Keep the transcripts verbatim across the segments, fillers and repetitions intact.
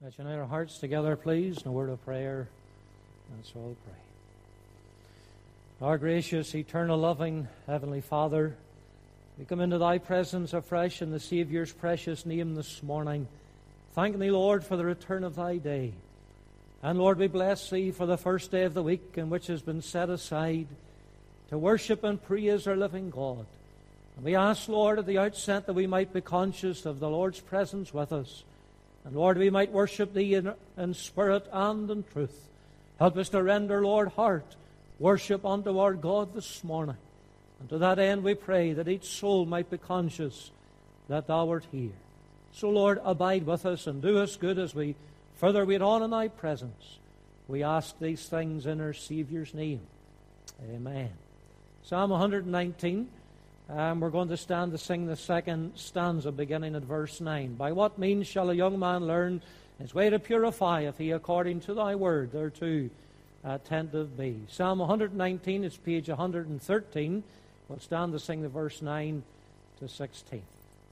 Let's unite our hearts together, please, in a word of prayer. Let's all pray. Our gracious, eternal, loving Heavenly Father, we come into Thy presence afresh in the Saviour's precious name this morning, thanking Thee, Lord, for the return of Thy day. And Lord, we bless Thee for the first day of the week in which has been set aside to worship and praise our living God. And we ask, Lord, at the outset that we might be conscious of the Lord's presence with us. And Lord, we might worship Thee in, in spirit and in truth. Help us to render, Lord, heart worship unto our God this morning. And to that end we pray that each soul might be conscious that Thou art here. So, Lord, abide with us and do us good as we further wait on in Thy presence. We ask these things in our Saviour's name. Amen. Psalm one nineteen. Um, we're going to stand to sing the second stanza beginning at verse nine. By what means shall a young man learn his way to purify, if he according to Thy word thereto attentive be? Psalm one nineteen is page one thirteen. We'll stand to sing the verse nine to sixteen.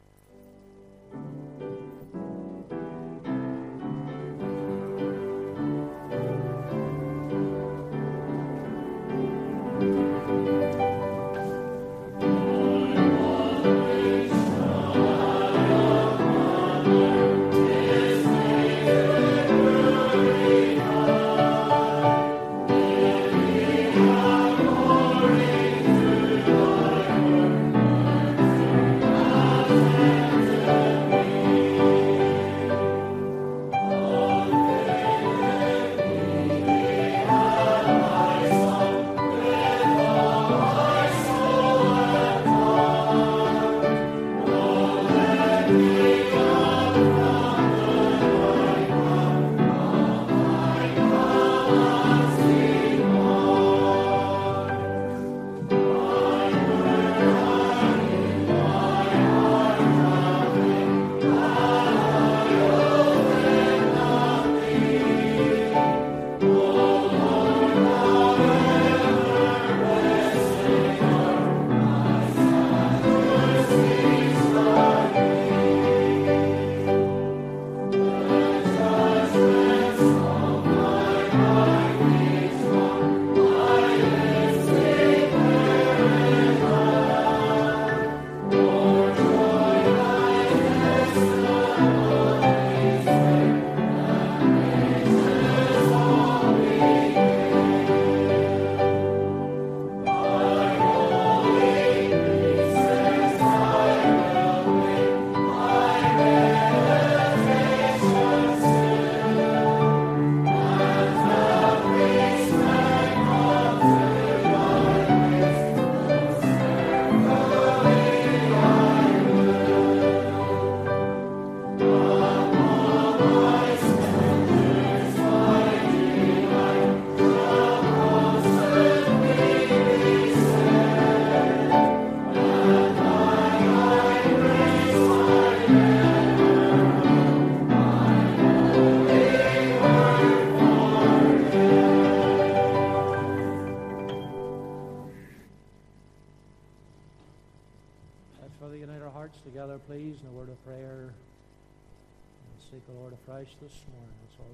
This morning, let's all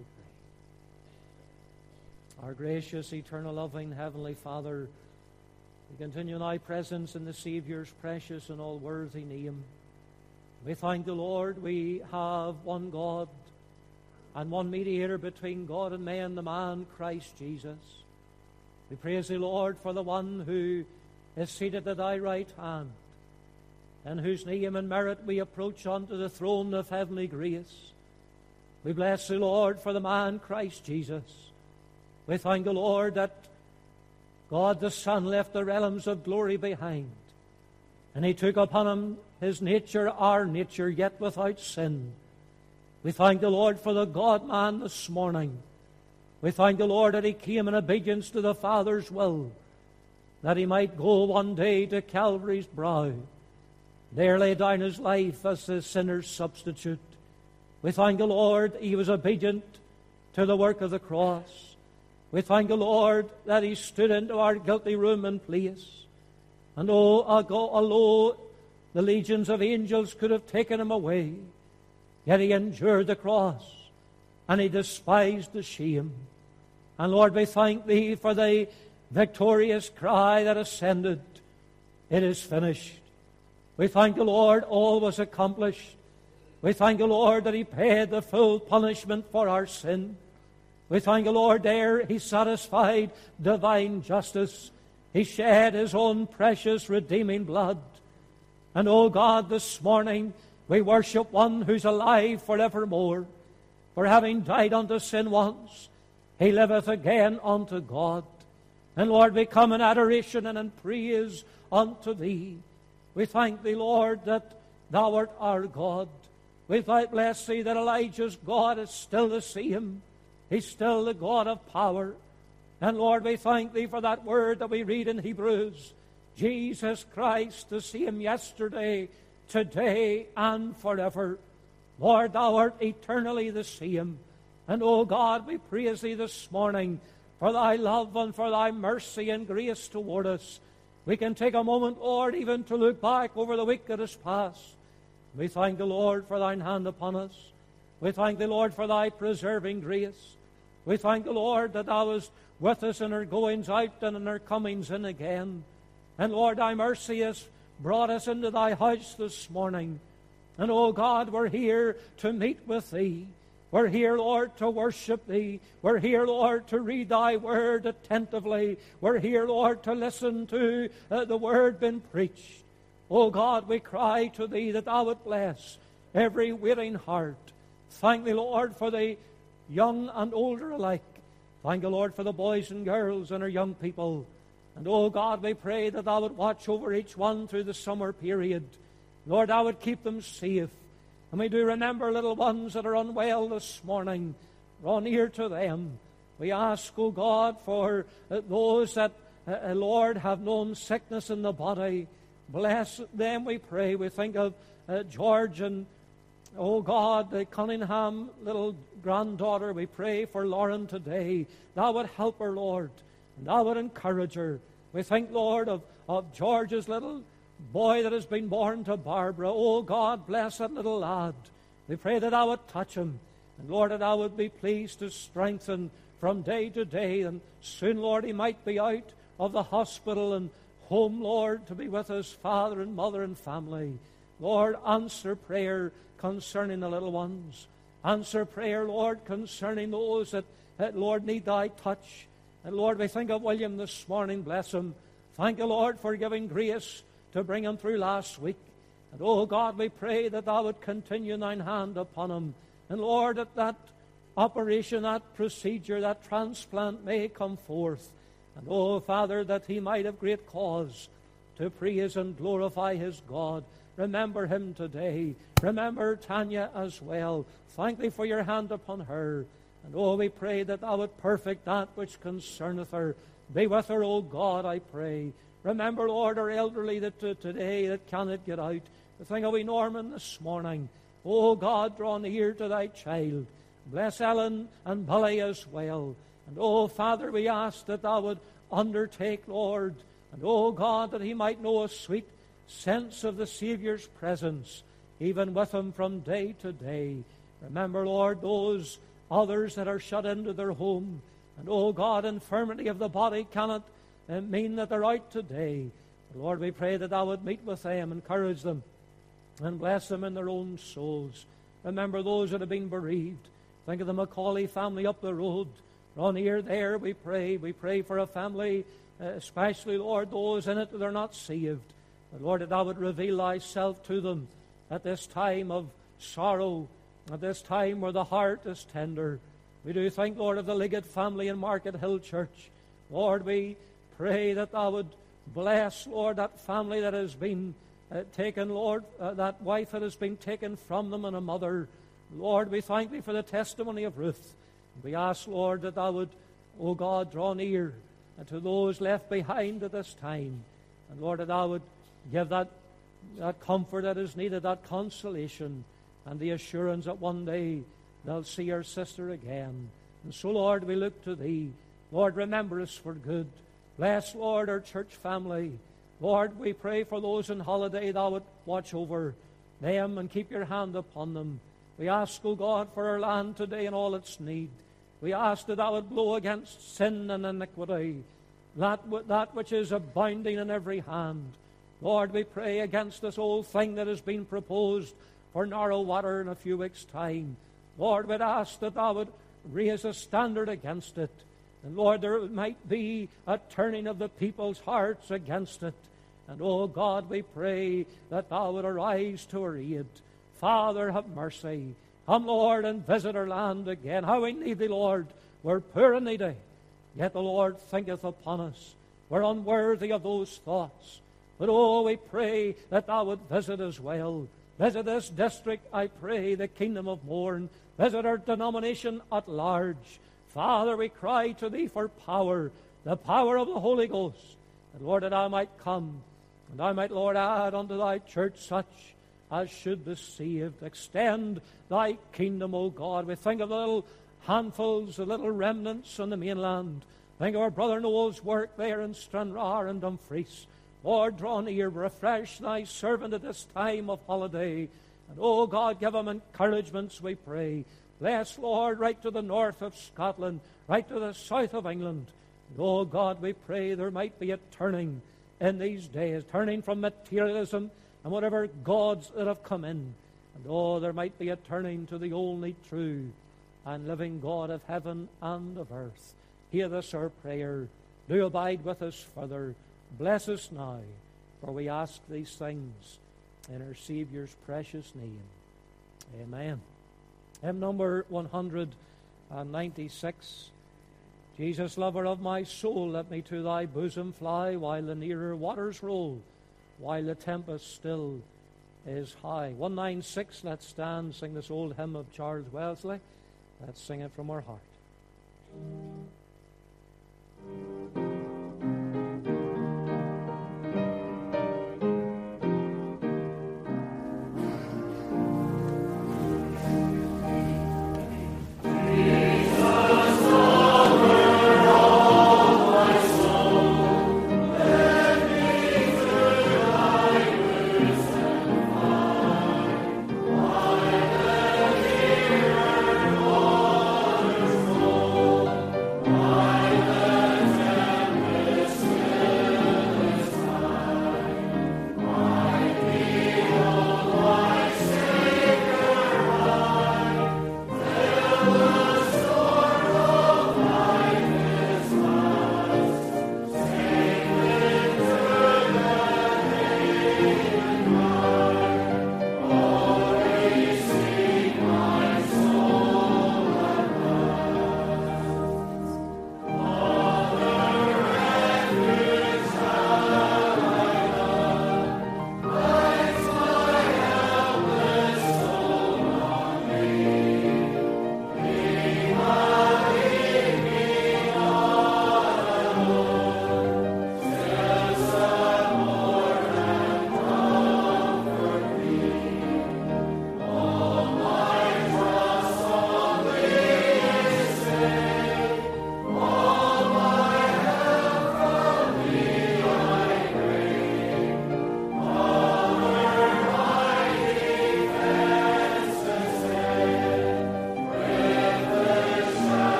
pray. Our gracious, eternal, loving Heavenly Father, we continue in Thy presence in the Saviour's precious and all-worthy name. We thank the Lord we have one God and one mediator between God and man, the man Christ Jesus. We praise Thee, Lord, for the one who is seated at Thy right hand, in whose name and merit we approach unto the throne of heavenly grace. We bless Thee, Lord, for the man Christ Jesus. We thank the Lord that God the Son left the realms of glory behind, and He took upon Him His nature, our nature, yet without sin. We thank the Lord for the God-man this morning. We thank the Lord that He came in obedience to the Father's will, that He might go one day to Calvary's brow, there lay down His life as the sinner's substitute. We thank the Lord He was obedient to the work of the cross. We thank the Lord that He stood into our guilty room and place. And oh, although the legions of angels could have taken Him away, yet He endured the cross. and he despised the shame. And Lord, we thank Thee for the victorious cry that ascended, "It is finished." We thank the Lord, all was accomplished. We thank the Lord that He paid the full punishment for our sin. We thank the Lord there He satisfied divine justice. He shed His own precious redeeming blood. And, oh God, this morning we worship One who's alive forevermore. For having died unto sin once, He liveth again unto God. And Lord, we come in adoration and in praise unto Thee. We thank Thee, Lord, that Thou art our God. We bless Thee that Elijah's God is still the same. He's still the God of power. And Lord, we thank Thee for that word that we read in Hebrews. Jesus Christ, the same yesterday, today, and forever. Lord, Thou art eternally the same. And, oh God, we praise Thee this morning for Thy love and for Thy mercy and grace toward us. We can take a moment, Lord, even to look back over the week that has passed. We thank the Lord for Thine hand upon us. We thank the Lord for Thy preserving grace. We thank the Lord that Thou was with us in our goings out and in our comings in again. And Lord, Thy mercy has brought us into Thy house this morning. And, oh God, we're here to meet with Thee. We're here, Lord, to worship Thee. We're here, Lord, to read Thy word attentively. We're here, Lord, to listen to uh, the word being preached. Oh God, we cry to Thee that Thou would bless every waiting heart. Thank Thee, Lord, for the young and older alike. Thank the Lord for the boys and girls and our young people. And, oh God, we pray that Thou would watch over each one through the summer period. Lord, Thou would keep them safe. And we do remember little ones that are unwell this morning. Draw near to them. We ask, O God, for uh, those that, uh, Lord, have known sickness in the body. Bless them, we pray. We think of uh, George and, oh God, the Cunningham little granddaughter. We pray for Lauren today. Thou would help her, Lord, and Thou would encourage her. We think, Lord, of, of George's little boy that has been born to Barbara. Oh God, bless that little lad. We pray that Thou would touch him. And Lord, that Thou would be pleased to strengthen from day to day. And soon, Lord, he might be out of the hospital and home, Lord, to be with his father and mother and family. Lord, answer prayer concerning the little ones. Answer prayer, Lord, concerning those that, that Lord, need Thy touch. And Lord, we think of William this morning. Bless him. Thank You, Lord, for giving grace to bring him through last week. And, oh God, we pray that Thou would continue Thine hand upon him. And, Lord, that that operation, that procedure, that transplant may come forth. And, oh, Father, that he might have great cause to praise and glorify his God. Remember him today. Remember Tanya as well. Thank Thee for Your hand upon her. And, oh, we pray that Thou would perfect that which concerneth her. Be with her, O God, I pray. Remember, Lord, our elderly that uh, today that cannot get out. We think of wee Norman this morning. Oh, God, draw near to Thy child. Bless Ellen and Billy as well. And, oh, Father, we ask that Thou would undertake, Lord, and, oh, God, that he might know a sweet sense of the Savior's presence, even with him from day to day. Remember, Lord, those others that are shut into their home. And, oh, God, infirmity of the body cannot uh, mean that they're out today. But, Lord, we pray that Thou would meet with them, encourage them, and bless them in their own souls. Remember those that have been bereaved. Think of the Macaulay family up the road. Draw near there, we pray. We pray for a family, uh, especially, Lord, those in it that are not saved. But, Lord, that Thou would reveal Thyself to them at this time of sorrow, at this time where the heart is tender. We do think, Lord, of the Liggett family in Market Hill Church. Lord, we pray that Thou would bless, Lord, that family that has been uh, taken, Lord, uh, that wife that has been taken from them and a mother. Lord, we thank Thee for the testimony of Ruth. We ask, Lord, that Thou would, O God, draw near to those left behind at this time. And, Lord, that Thou would give that, that comfort that is needed, that consolation, and the assurance that one day they'll see our sister again. And so, Lord, we look to Thee. Lord, remember us for good. Bless, Lord, our church family. Lord, we pray for those on holiday. Thou would watch over them and keep Your hand upon them. We ask, O God, for our land today and all its need. We ask that thou would blow against sin and iniquity, that, that which is abounding in every hand. Lord, we pray against this old thing that has been proposed for narrow water in a few weeks' time. Lord, we'd ask that thou would raise a standard against it. And Lord, there might be a turning of the people's hearts against it. And, oh God, we pray that thou would arise to our aid. Father, have mercy. Come, Lord, and visit our land again. How we need thee, Lord. We're poor and needy. Yet the Lord thinketh upon us. We're unworthy of those thoughts. But, oh, we pray that thou would visit as well. Visit this district, I pray, the Kingdom of Mourne. Visit our denomination at large. Father, we cry to thee for power, the power of the Holy Ghost. And, Lord, that I might come, and I might, Lord, add unto thy church such as should be saved. Extend thy kingdom, O God. We think of the little handfuls, the little remnants on the mainland. Think of our brother Noel's work there in Stranraer and Dumfries. Lord, draw near, refresh thy servant at this time of holiday. And, oh God, give him encouragements, we pray. Bless, Lord, right to the north of Scotland, right to the south of England. And, oh God, we pray there might be a turning in these days, turning from materialism and whatever gods that have come in. And, oh, there might be a turning to the only true and living God of heaven and of earth. Hear this our prayer. Do abide with us further. Bless us now, for we ask these things in our Saviour's precious name. Amen. Hymn number one hundred ninety-six. Jesus, lover of my soul, let me to thy bosom fly, while the nearer waters roll, while the tempest still is high. one ninety-six, let's stand, sing this old hymn of Charles Wesley. Let's sing it from our heart.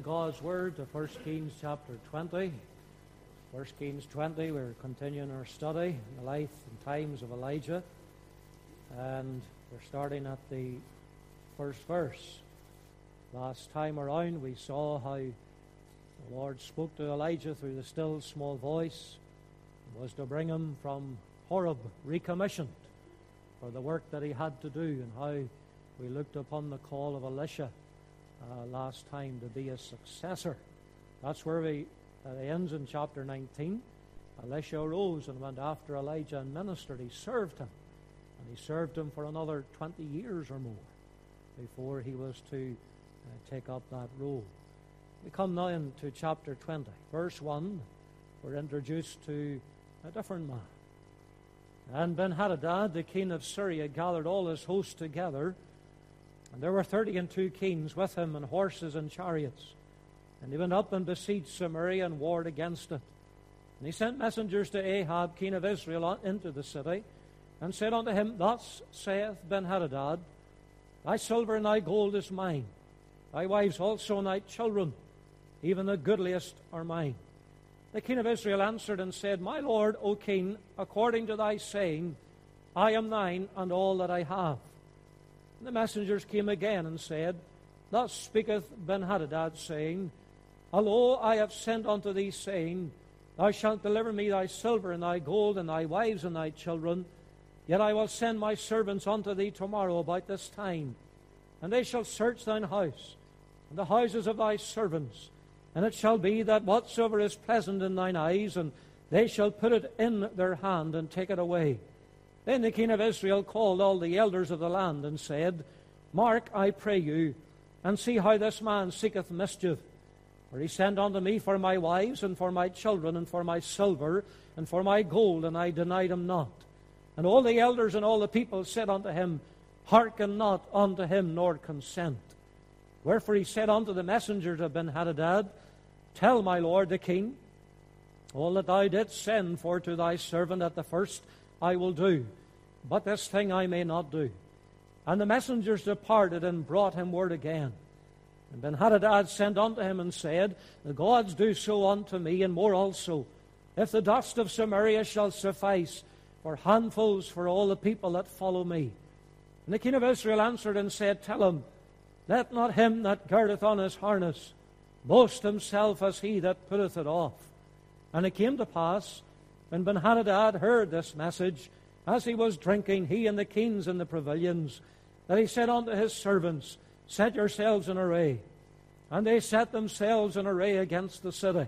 in God's Word to First Kings chapter twenty. First Kings twenty, we're continuing our study in the life and times of Elijah. And we're starting at the first verse. Last time around we saw how the Lord spoke to Elijah through the still small voice. It was to bring him from Horeb recommissioned for the work that he had to do, and how we looked upon the call of Elisha uh, last time to be a successor. That's where we uh, it ends in chapter nineteen. Elisha arose and went after Elijah and ministered. He served him, and he served him for another twenty years or more before he was to uh, take up that role. We come now into chapter twenty. Verse one, we're introduced to a different man. And Ben-Hadad, the king of Syria, gathered all his host together, and there were thirty and two kings with him, and horses and chariots. And he went up and besieged Samaria and warred against it. And he sent messengers to Ahab, king of Israel, into the city, and said unto him, Thus saith Ben-Hadad, Thy silver and thy gold is mine, thy wives also and thy children, even the goodliest are mine. The king of Israel answered and said, My lord, O king, according to thy saying, I am thine and all that I have. And the messengers came again and said, Thus speaketh Ben-Hadad, saying, Lo, I have sent unto thee, saying, Thou shalt deliver me thy silver and thy gold and thy wives and thy children. Yet I will send my servants unto thee tomorrow about this time, and they shall search thine house and the houses of thy servants. And it shall be that whatsoever is pleasant in thine eyes, and they shall put it in their hand and take it away. Then the king of Israel called all the elders of the land and said, Mark, I pray you, and see how this man seeketh mischief. For he sent unto me for my wives, and for my children, and for my silver, and for my gold, and I denied him not. And all the elders and all the people said unto him, Hearken not unto him, nor consent. Wherefore he said unto the messengers of Ben-Hadad, Tell my lord the king, all that thou didst send for to thy servant at the first I will do, but this thing I may not do. And the messengers departed and brought him word again. And Ben-Hadad sent unto him and said, The gods do so unto me, and more also, if the dust of Samaria shall suffice for handfuls for all the people that follow me. And the king of Israel answered and said, Tell him, Let not him that girdeth on his harness boast himself as he that putteth it off. And it came to pass, when Ben-Hadad heard this message, as he was drinking, he and the kings in the pavilions, that he said unto his servants, Set yourselves in array. And they set themselves in array against the city.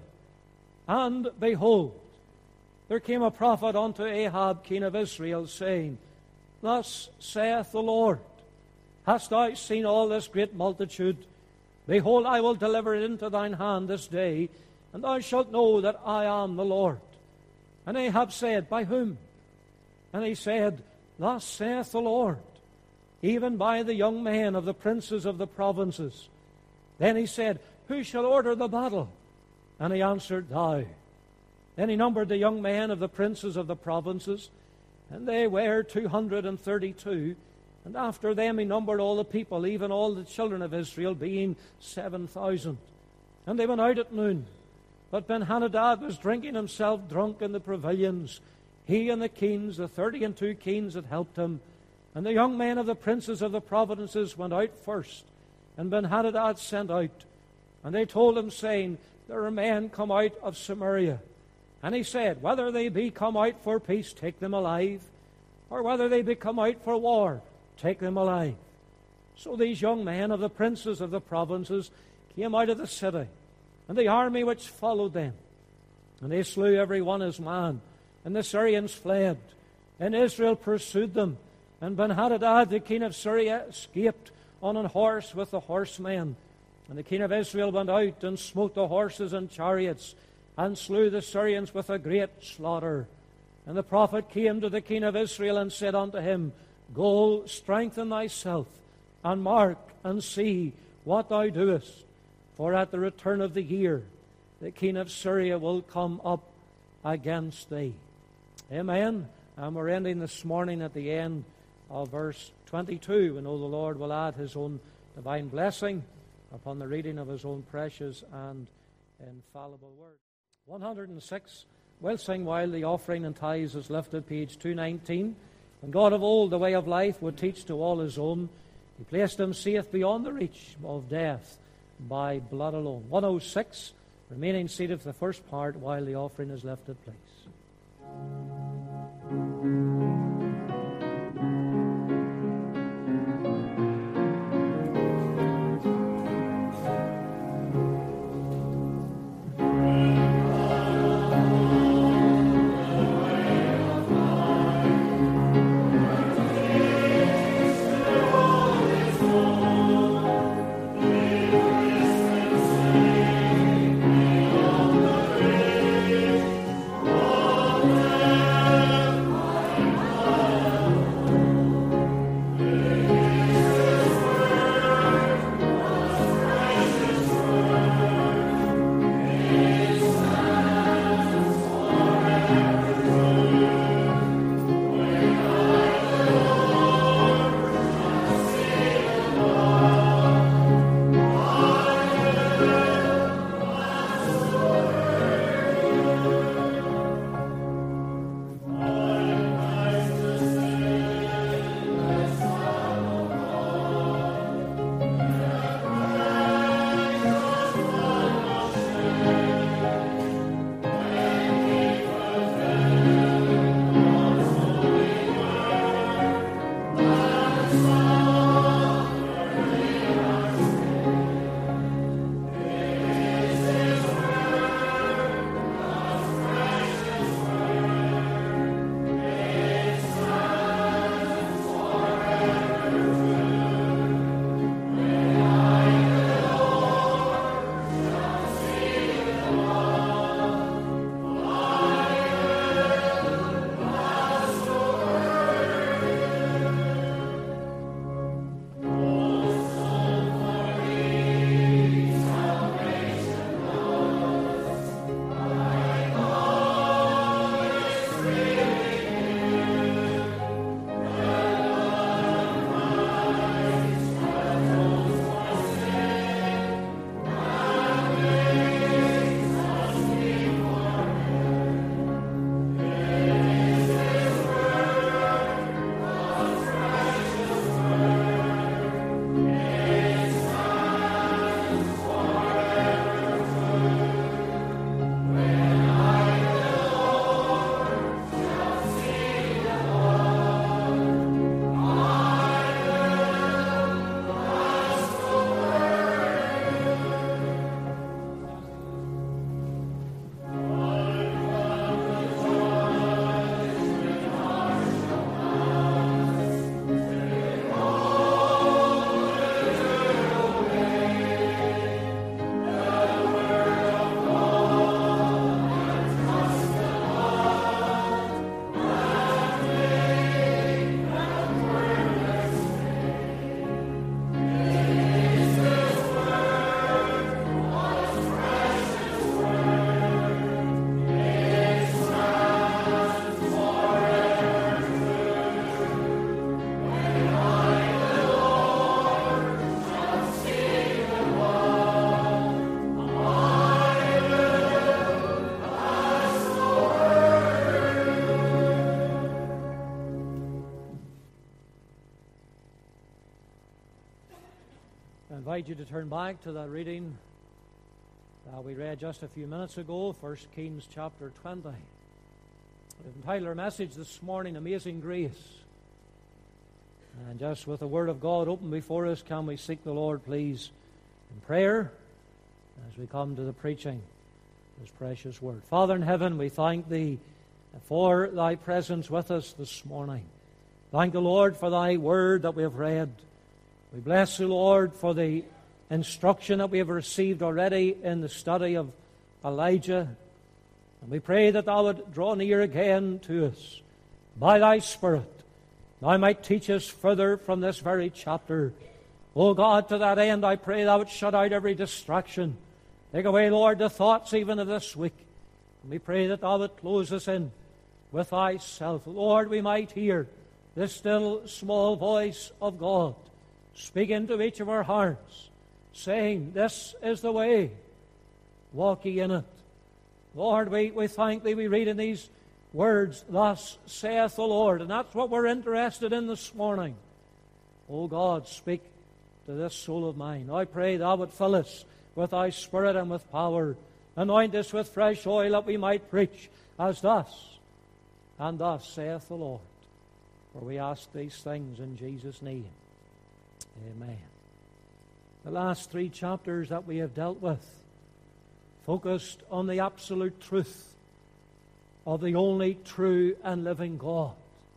And behold, there came a prophet unto Ahab, king of Israel, saying, Thus saith the Lord, Hast thou seen all this great multitude? Behold, I will deliver it into thine hand this day, and thou shalt know that I am the Lord. And Ahab said, By whom? And he said, Thus saith the Lord, even by the young men of the princes of the provinces. Then he said, Who shall order the battle? And he answered, Thou. Then he numbered the young men of the princes of the provinces, and they were two hundred and thirty-two. And after them he numbered all the people, even all the children of Israel, being seven thousand. And they went out at noon. But Ben-Hadad was drinking himself drunk in the pavilions, he and the kings, the thirty and two kings that helped him. And the young men of the princes of the provinces went out first, and Ben-Hadad sent out. And they told him, saying, There are men come out of Samaria. And he said, Whether they be come out for peace, take them alive, or whether they be come out for war, take them alive. So these young men of the princes of the provinces came out of the city, and the army which followed them. And they slew every one his man, and the Syrians fled. And Israel pursued them. And Ben-Hadad, the king of Syria, escaped on an horse with the horsemen. And the king of Israel went out and smote the horses and chariots, and slew the Syrians with a great slaughter. And the prophet came to the king of Israel and said unto him, Go, strengthen thyself, and mark and see what thou doest. For at the return of the year, the king of Syria will come up against thee. Amen. And we're ending this morning at the end of verse twenty-two. We know the Lord will add His own divine blessing upon the reading of his own precious and infallible word. one hundred six, we'll sing while the offering and tithes is lifted, page two nineteen. When God of old the way of life would teach to all his own, he placed him safe beyond the reach of death by blood alone. one oh six, remaining seated for the first part while the offering is lifted, please. I invite you to turn back to that reading that we read just a few minutes ago, First Kings chapter twenty. We've entitled our message this morning, Amazing Grace. And just with the Word of God open before us, can we seek the Lord, please, in prayer as we come to the preaching of His precious Word. Father in heaven, we thank Thee for Thy presence with us this morning. Thank the Lord for Thy Word that we have read. We bless you, Lord, for the instruction that we have received already in the study of Elijah. And we pray that Thou would draw near again to us by Thy Spirit. Thou might teach us further from this very chapter. O God, to that end I pray Thou would shut out every distraction. Take away, Lord, the thoughts even of this week. And we pray that Thou would close us in with Thyself. Lord, we might hear the still small voice of God speak into each of our hearts. saying, "This is the way, walk ye in it." Lord, we, we thank Thee. We read in these words, "Thus saith the Lord," and that's what we're interested in this morning. Oh God, speak to this soul of mine. I pray Thou would fill us with Thy Spirit and with power. Anoint us with fresh oil that we might preach as thus and thus saith the Lord. For we ask these things in Jesus' name. Amen. The last three chapters that we have dealt with focused on the absolute truth of the only true and living God.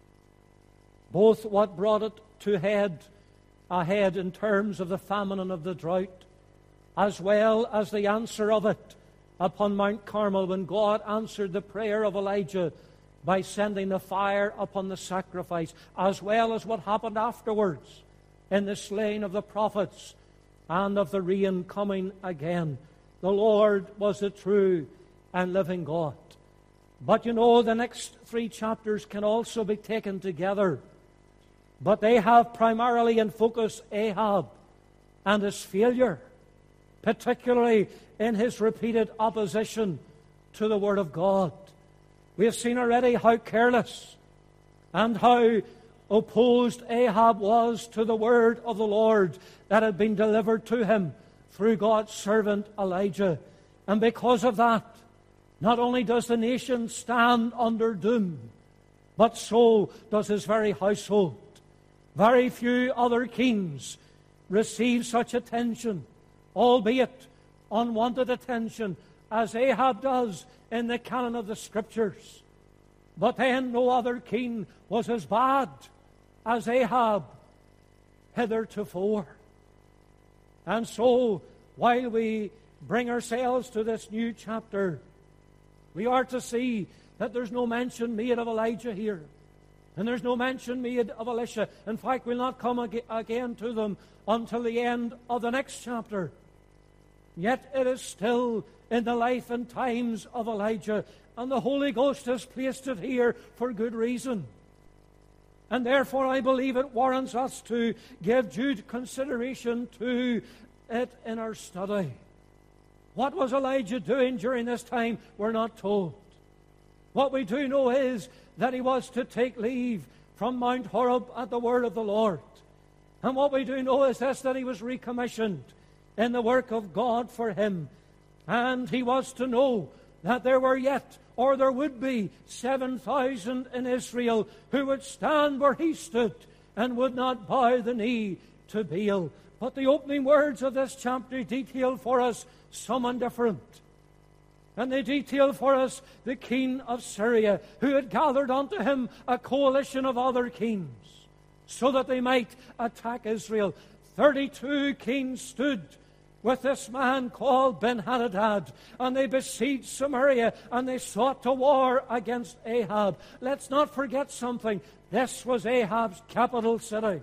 Both what brought it to head ahead in terms of the famine and of the drought, as well as the answer of it upon Mount Carmel when God answered the prayer of Elijah by sending the fire upon the sacrifice, as well as what happened afterwards in the slaying of the prophets and of the rain coming again. The Lord was the true and living God. But you know, the next three chapters can also be taken together. But they have primarily in focus Ahab and his failure, particularly in his repeated opposition to the Word of God. We have seen already how careless and how opposed Ahab was to the Word of the Lord that had been delivered to him through God's servant Elijah. And because of that, not only does the nation stand under doom, but so does his very household. Very few other kings receive such attention, albeit unwanted attention, as Ahab does in the canon of the Scriptures. But then no other king was as bad as Ahab hithertofore. And so, while we bring ourselves to this new chapter, we are to see that there's no mention made of Elijah here. And there's no mention made of Elisha. In fact, we'll not come ag- again to them until the end of the next chapter. Yet it is still in the life and times of Elijah. And the Holy Ghost has placed it here for good reason. And therefore I believe it warrants us to give due consideration to it in our study. What was Elijah doing during this time? We're not told. What we do know is that he was to take leave from Mount Horeb at the word of the Lord. And what we do know is this, that he was recommissioned in the work of God for him. And he was to know that there were yet, or there would be, seven thousand in Israel who would stand where he stood and would not bow the knee to Baal. But the opening words of this chapter detail for us someone different. And they detail for us the king of Syria, who had gathered unto him a coalition of other kings, so that they might attack Israel. Thirty-two kings stood with this man called Ben-Hadad, and they besieged Samaria, and they sought to war against Ahab. Let's not forget something. This was Ahab's capital city.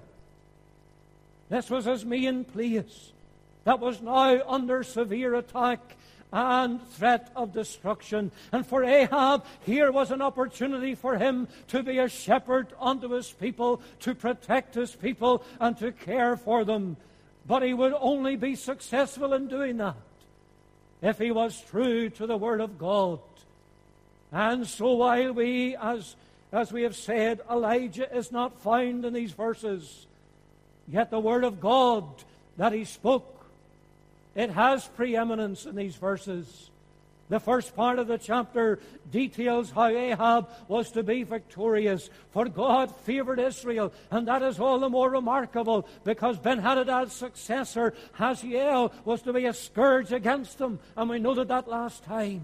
This was his main place that was now under severe attack and threat of destruction. And for Ahab, here was an opportunity for him to be a shepherd unto his people, to protect his people, and to care for them. But he would only be successful in doing that if he was true to the Word of God. And so while we, as, as we have said, Elijah is not found in these verses, yet the Word of God that he spoke, it has preeminence in these verses. The first part of the chapter details how Ahab was to be victorious, for God favored Israel, and that is all the more remarkable because Ben-Hadad's successor, Hazael, was to be a scourge against them, and we noted that last time.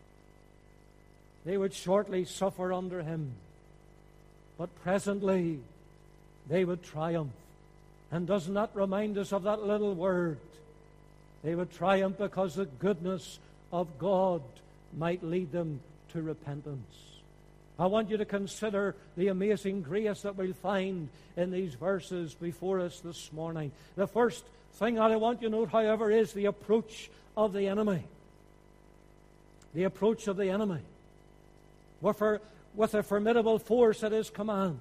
They would shortly suffer under him, but presently they would triumph. And doesn't that remind us of that little word? They would triumph because the goodness of God might lead them to repentance. I want you to consider the amazing grace that we'll find in these verses before us this morning. The first thing that I want you to note, however, is the approach of the enemy. The approach of the enemy. With a, with a formidable force at his command.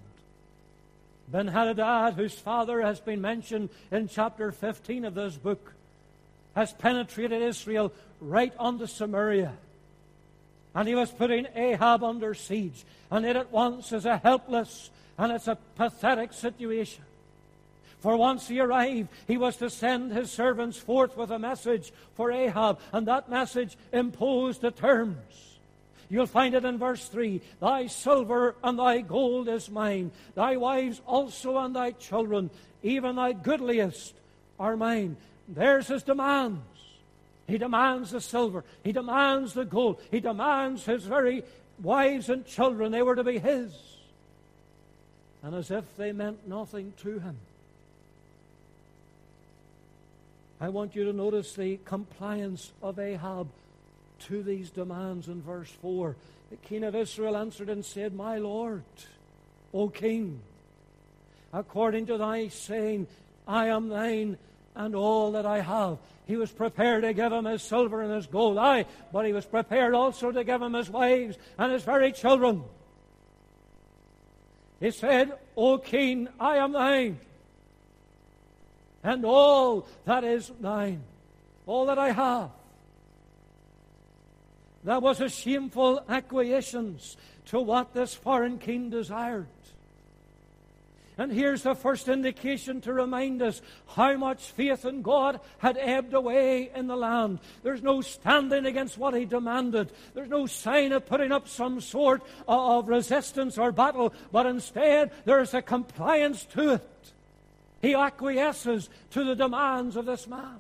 Ben-Hadad, whose father has been mentioned in chapter fifteen of this book, has penetrated Israel right onto Samaria. And he was putting Ahab under siege. And it at once is a helpless and it's a pathetic situation. For once he arrived, he was to send his servants forth with a message for Ahab. And that message imposed the terms. You'll find it in verse three. Thy silver and thy gold is mine. Thy wives also and thy children, even thy goodliest, are mine. There's his demands. He demands the silver. He demands the gold. He demands his very wives and children. They were to be his. And as if they meant nothing to him. I want you to notice the compliance of Ahab to these demands in verse four. The king of Israel answered and said, My Lord, O king, according to thy saying, I am thine and all that I have. He was prepared to give him his silver and his gold, aye, but he was prepared also to give him his wives and his very children. He said, O king, I am thine, and all that is thine, all that I have. That was a shameful acquiescence to what this foreign king desired. And here's the first indication to remind us how much faith in God had ebbed away in the land. There's no standing against what he demanded. There's no sign of putting up some sort of resistance or battle, but instead there's a compliance to it. He acquiesces to the demands of this man.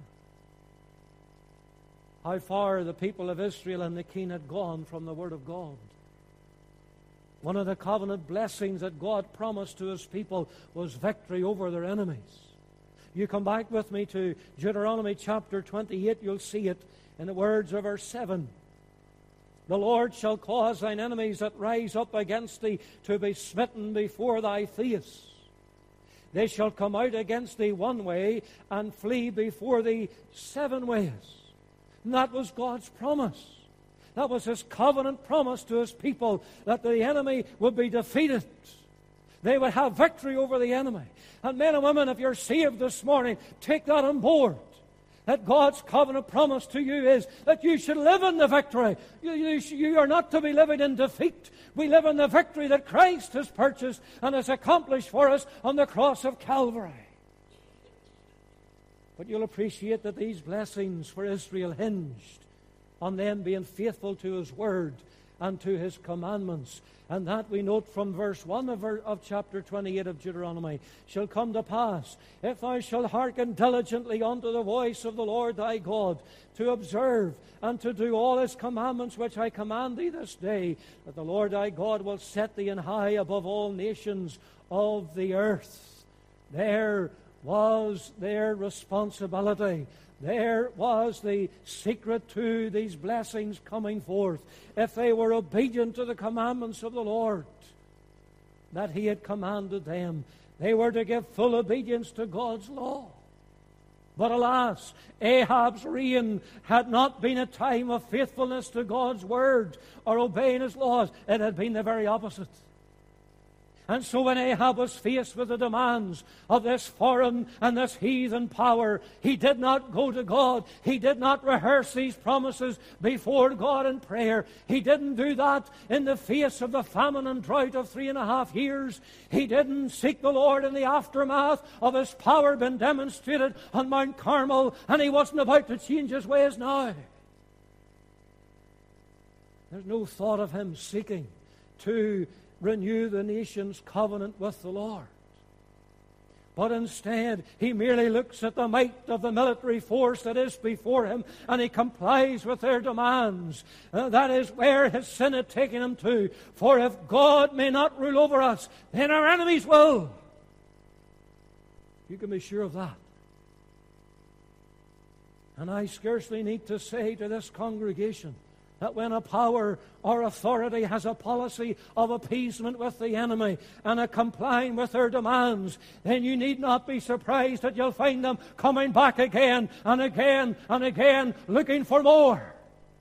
How far the people of Israel and the king had gone from the Word of God. One of the covenant blessings that God promised to his people was victory over their enemies. You come back with me to Deuteronomy chapter twenty-eight, you'll see it in the words of verse seven. The Lord shall cause thine enemies that rise up against thee to be smitten before thy face. They shall come out against thee one way and flee before thee seven ways. And that was God's promise. That was his covenant promise to his people, that the enemy would be defeated. They would have victory over the enemy. And men and women, if you're saved this morning, take that on board. That God's covenant promise to you is that you should live in the victory. You, you, you are not to be living in defeat. We live in the victory that Christ has purchased and has accomplished for us on the cross of Calvary. But you'll appreciate that these blessings for Israel hinged on them being faithful to his word and to his commandments. And that we note from verse one of, of chapter twenty-eight of Deuteronomy. Shall come to pass, if thou shalt hearken diligently unto the voice of the Lord thy God, to observe and to do all his commandments which I command thee this day, that the Lord thy God will set thee in high above all nations of the earth. There was their responsibility. There was the secret to these blessings coming forth. If they were obedient to the commandments of the Lord that he had commanded them, they were to give full obedience to God's law. But alas, Ahab's reign had not been a time of faithfulness to God's word or obeying his laws. It had been the very opposite. And so when Ahab was faced with the demands of this foreign and this heathen power, he did not go to God. He did not rehearse these promises before God in prayer. He didn't do that in the face of the famine and drought of three and a half years. He didn't seek the Lord in the aftermath of his power being demonstrated on Mount Carmel, and he wasn't about to change his ways now. There's no thought of him seeking to renew the nation's covenant with the Lord. But instead, he merely looks at the might of the military force that is before him, and he complies with their demands. Uh, that is where his sin had taken him to. For if God may not rule over us, then our enemies will. You can be sure of that. And I scarcely need to say to this congregation that when a power or authority has a policy of appeasement with the enemy and a complying with their demands, then you need not be surprised that you'll find them coming back again and again and again looking for more,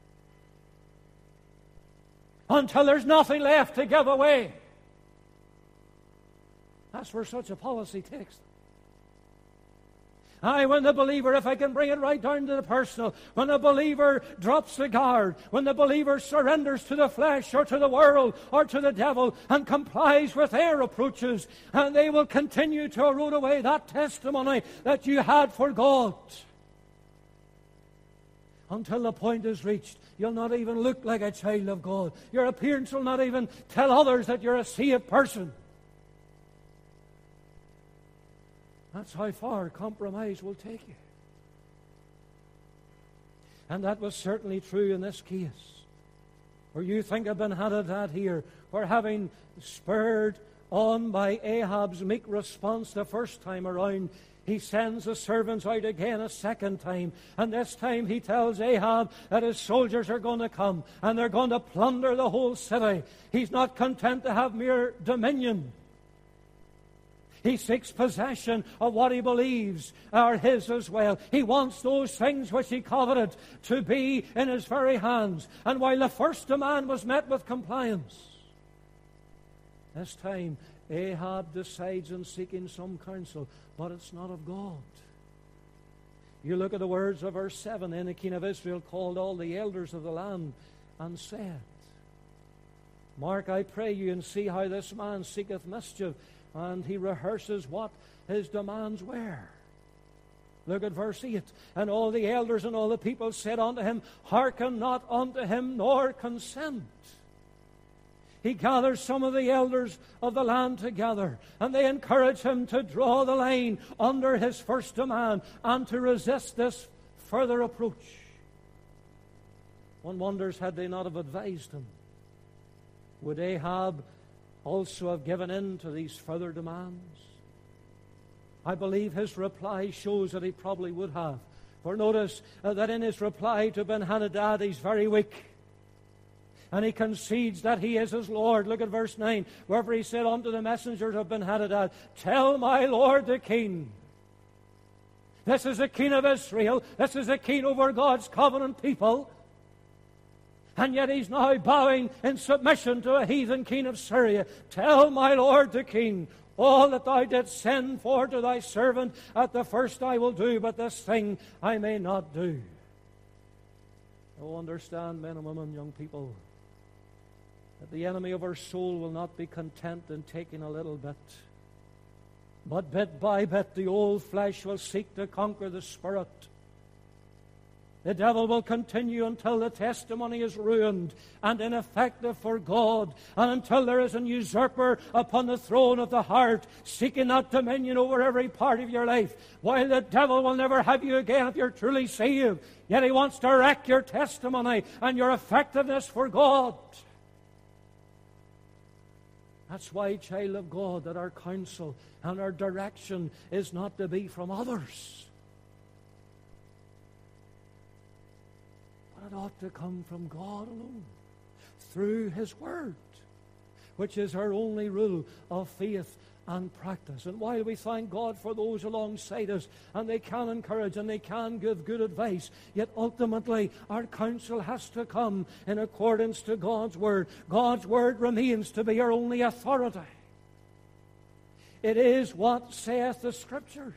until there's nothing left to give away. That's where such a policy takes them. Aye, when the believer, if I can bring it right down to the personal, when the believer drops the guard, when the believer surrenders to the flesh or to the world or to the devil and complies with their reproaches, and they will continue to erode away that testimony that you had for God. Until the point is reached, you'll not even look like a child of God. Your appearance will not even tell others that you're a saved person. That's how far compromise will take you. And that was certainly true in this case. Where you think of Ben-Hadad here, for having spurred on by Ahab's meek response the first time around, he sends the servants out again a second time. And this time he tells Ahab that his soldiers are going to come and they're going to plunder the whole city. He's not content to have mere dominion. He seeks possession of what he believes are his as well. He wants those things which he coveted to be in his very hands. And while the first demand was met with compliance, this time Ahab decides in seeking some counsel, but it's not of God. You look at the words of verse seven. Then the king of Israel called all the elders of the land and said, mark, I pray you, and see how this man seeketh mischief. And he rehearses what his demands were. Look at verse eight. And all the elders and all the people said unto him, hearken not unto him, nor consent. He gathers some of the elders of the land together, and they encourage him to draw the line under his first demand and to resist this further approach. One wonders, had they not have advised him, would Ahab also have given in to these further demands? I believe his reply shows that he probably would have. For notice uh, that in his reply to Ben-Hadad, he's very weak. And he concedes that he is his Lord. Look at verse nine. Wherefore he said unto the messengers of Ben-Hadad, tell my Lord the king. This is the king of Israel. This is the king over God's covenant people. And yet he's now bowing in submission to a heathen king of Syria. Tell my Lord the king, all that thou didst send for to thy servant at the first I will do, but this thing I may not do. Oh, understand, men and women, young people, that the enemy of our soul will not be content in taking a little bit. But bit by bit the old flesh will seek to conquer the spirit. The devil will continue until the testimony is ruined and ineffective for God, and until there is an usurper upon the throne of the heart, seeking that dominion over every part of your life. While the devil will never have you again if you're truly saved, yet he wants to wreck your testimony and your effectiveness for God. That's why, child of God, that our counsel and our direction is not to be from others. It ought to come from God alone, through His Word, which is our only rule of faith and practice. And while we thank God for those alongside us, and they can encourage and they can give good advice, yet ultimately our counsel has to come in accordance to God's Word. God's Word remains to be our only authority. It is what saith the Scriptures.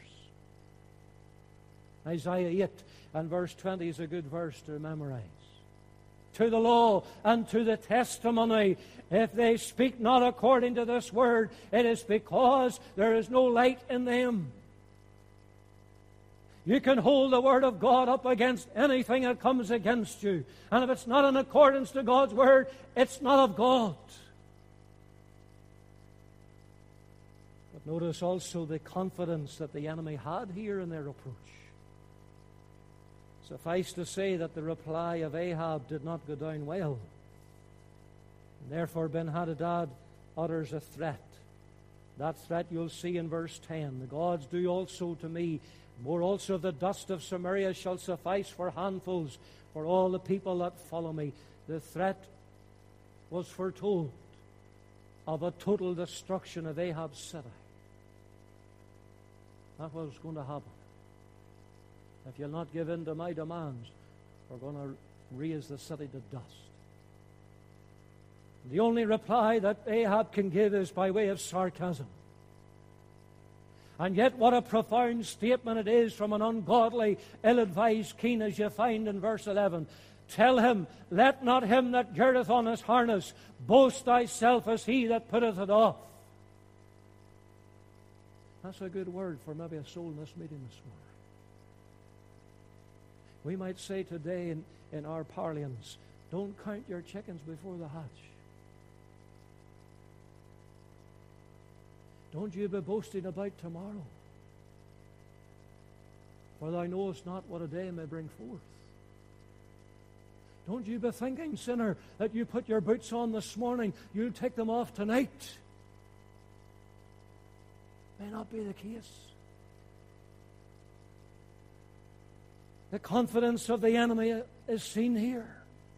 Isaiah eight and verse twenty is a good verse to memorize. To the law and to the testimony, if they speak not according to this word, it is because there is no light in them. You can hold the Word of God up against anything that comes against you. And if it's not in accordance to God's Word, it's not of God. But notice also the confidence that the enemy had here in their approach. Suffice to say that the reply of Ahab did not go down well. And therefore Ben-Hadad utters a threat. That threat you'll see in verse ten. The gods do also to me. More also of the dust of Samaria shall suffice for handfuls for all the people that follow me. The threat was foretold of a total destruction of Ahab's city. That was going to happen. If you'll not give in to my demands, we're going to raise the city to dust. The only reply that Ahab can give is by way of sarcasm. And yet what a profound statement it is from an ungodly, ill-advised king, as you find in verse eleven. Tell him, let not him that girdeth on his harness boast thyself as he that putteth it off. That's a good word for maybe a soul in this meeting this morning. We might say today in, in our parlance, don't count your chickens before the hatch. Don't you be boasting about tomorrow, for thou knowest not what a day may bring forth. Don't you be thinking, sinner, that you put your boots on this morning, you'll take them off tonight. May not be the case. The confidence of the enemy is seen here,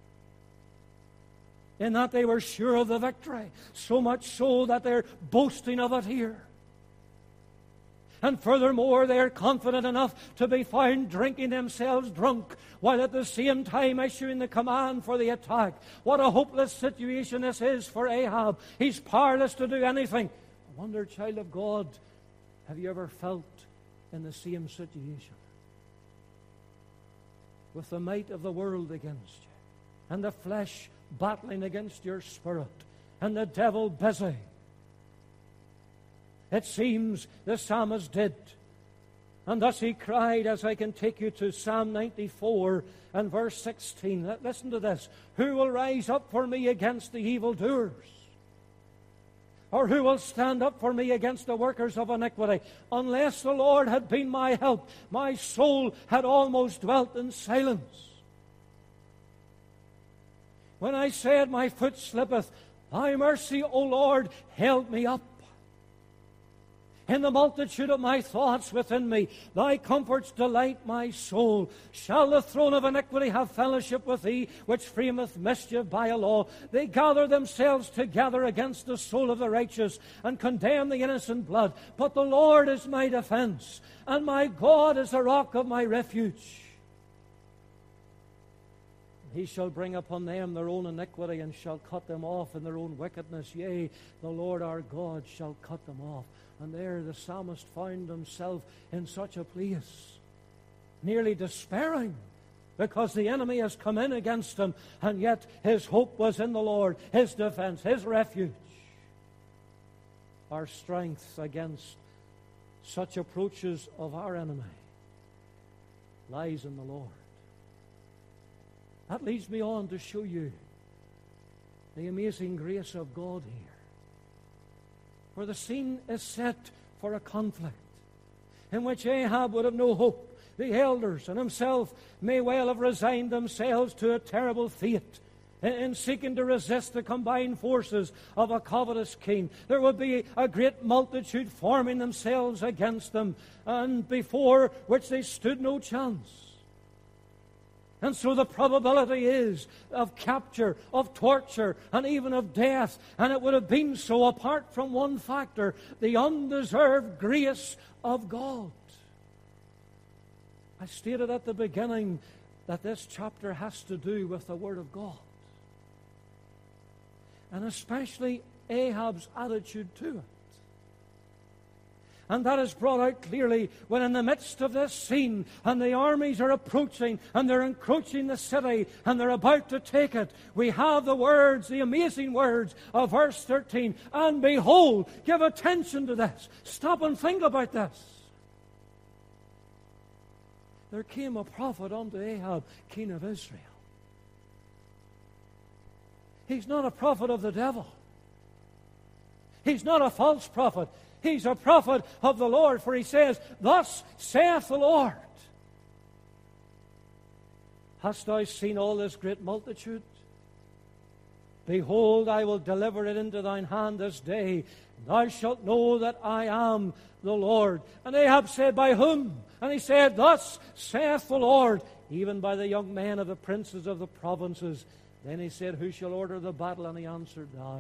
in that they were sure of the victory, so much so that they're boasting of it here. And furthermore, they are confident enough to be found drinking themselves drunk, while at the same time issuing the command for the attack. What a hopeless situation this is for Ahab. He's powerless to do anything. I wonder, child of God, have you ever felt in the same situation? With the might of the world against you, and the flesh battling against your spirit, and the devil busy. It seems the psalmist did. And thus he cried, as I can take you to Psalm ninety-four and verse sixteen. Listen to this. Who will rise up for me against the evildoers? Or who will stand up for me against the workers of iniquity? Unless the Lord had been my help, my soul had almost dwelt in silence. When I said, my foot slippeth, thy mercy, O Lord, held me up. In the multitude of my thoughts within me, thy comforts delight my soul. Shall the throne of iniquity have fellowship with thee, which frameth mischief by a law? They gather themselves together against the soul of the righteous, and condemn the innocent blood. But the Lord is my defense, and my God is the rock of my refuge. He shall bring upon them their own iniquity, and shall cut them off in their own wickedness. Yea, the Lord our God shall cut them off. And there the psalmist found himself in such a place, nearly despairing, because the enemy has come in against him, and yet his hope was in the Lord, his defense, his refuge. Our strength against such approaches of our enemy lies in the Lord. That leads me on to show you the amazing grace of God here. For the scene is set for a conflict in which Ahab would have no hope. The elders and himself may well have resigned themselves to a terrible fate in seeking to resist the combined forces of a covetous king. There would be a great multitude forming themselves against them, and before which they stood no chance. And so the probability is of capture, of torture, and even of death. And it would have been so apart from one factor, the undeserved grace of God. I stated at the beginning that this chapter has to do with the Word of God. And especially Ahab's attitude to it. And that is brought out clearly when in the midst of this scene, and the armies are approaching, and they're encroaching the city, and they're about to take it, we have the words, the amazing words of verse thirteen. And behold, give attention to this. Stop and think about this. There came a prophet unto Ahab, king of Israel. He's not a prophet of the devil. He's not a false prophet. He's a prophet of the Lord, for he says, thus saith the Lord. Hast thou seen all this great multitude? Behold, I will deliver it into thine hand this day. Thou shalt know that I am the Lord. And Ahab said, by whom? And he said, thus saith the Lord, even by the young men of the princes of the provinces. Then he said, who shall order the battle? And he answered, thou.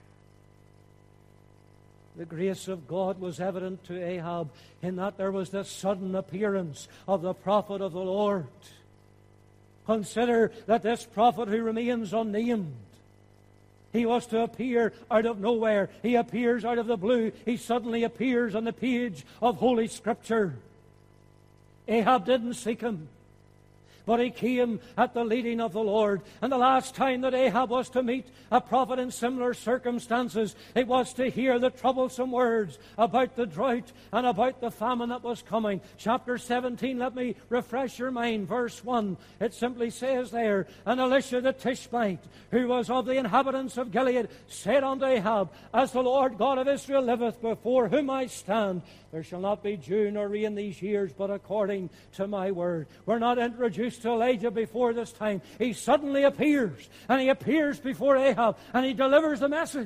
The grace of God was evident to Ahab in that there was this sudden appearance of the prophet of the Lord. Consider that this prophet who remains unnamed He was to appear out of nowhere. He appears out of the blue. He suddenly appears on the page of Holy Scripture. Ahab didn't seek him, but he came at the leading of the Lord. And the last time that Ahab was to meet a prophet in similar circumstances, it was to hear the troublesome words about the drought and about the famine that was coming. Chapter seventeen, let me refresh your mind. Verse one, it simply says there, And Elisha the Tishbite, who was of the inhabitants of Gilead, said unto Ahab, As the Lord God of Israel liveth, before whom I stand, there shall not be dew nor rain these years, but according to my word. We're not introduced to Elijah before this time. He suddenly appears, and he appears before Ahab, and he delivers the message.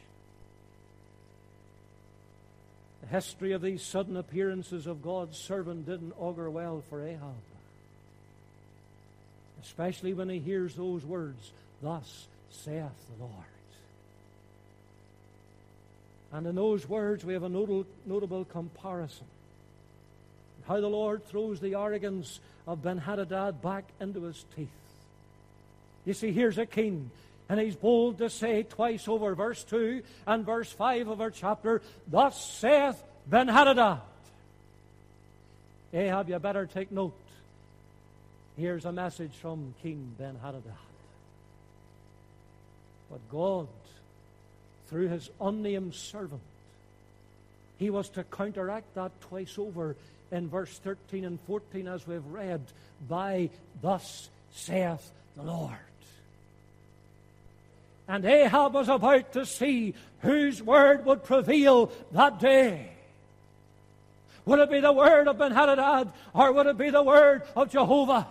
The history of these sudden appearances of God's servant didn't augur well for Ahab, especially when he hears those words, Thus saith the Lord. And in those words we have a notable, notable comparison. How the Lord throws the arrogance of Ben-Hadad back into his teeth. You see, here's a king, and he's bold to say twice over, verse two and verse five of our chapter, Thus saith Ben-Hadad. Ahab, you better take note. Here's a message from King Ben-Hadad. But God, through his unnamed servant, he was to counteract that twice over in verse thirteen and fourteen, as we've read, by Thus saith the Lord. And Ahab was about to see whose word would prevail that day. Would it be the word of Ben-Hadad, or would it be the word of Jehovah?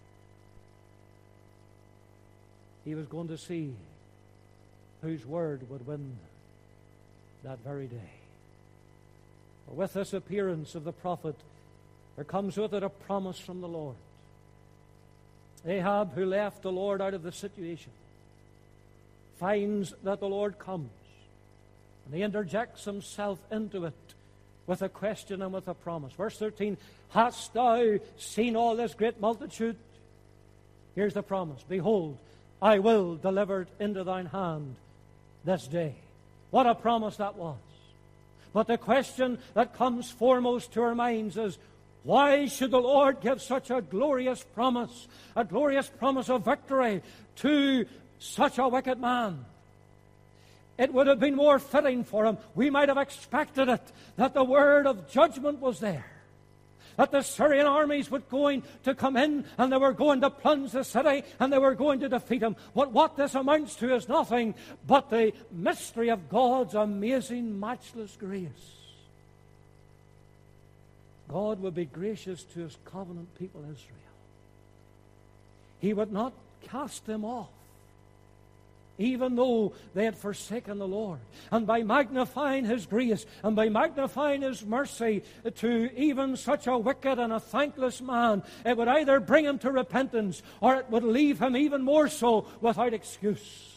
He was going to see whose word would win that very day. For with this appearance of the prophet, there comes with it a promise from the Lord. Ahab, who left the Lord out of the situation, finds that the Lord comes, and he interjects himself into it with a question and with a promise. Verse thirteen, Hast thou seen all this great multitude? Here's the promise. Behold, I will deliver it into thine hand this day. What a promise that was. But the question that comes foremost to our minds is, why should the Lord give such a glorious promise, a glorious promise of victory to such a wicked man? It would have been more fitting for him. We might have expected it, that the word of judgment was there, that the Syrian armies were going to come in and they were going to plunge the city and they were going to defeat him. But what this amounts to is nothing but the mystery of God's amazing, matchless grace. God would be gracious to his covenant people Israel. He would not cast them off, even though they had forsaken the Lord. And by magnifying his grace and by magnifying his mercy to even such a wicked and a thankless man, it would either bring him to repentance or it would leave him even more so without excuse.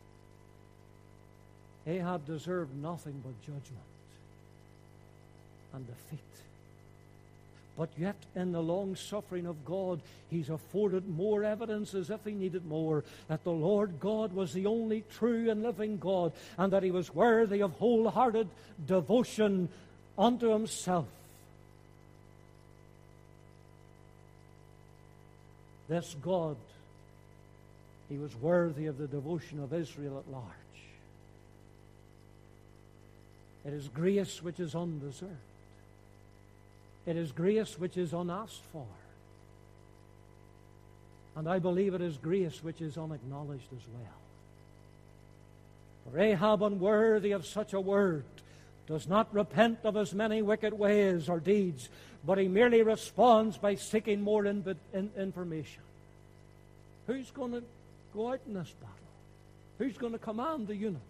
Ahab deserved nothing but judgment and defeat. But yet, in the long-suffering of God, he's afforded more evidence, as if he needed more, that the Lord God was the only true and living God, and that he was worthy of wholehearted devotion unto himself. This God, he was worthy of the devotion of Israel at large. It is grace which is undeserved. It is grace which is unasked for. And I believe it is grace which is unacknowledged as well. For Ahab, unworthy of such a word, does not repent of his many wicked ways or deeds, but he merely responds by seeking more in, in, information. Who's going to go out in this battle? Who's going to command the units?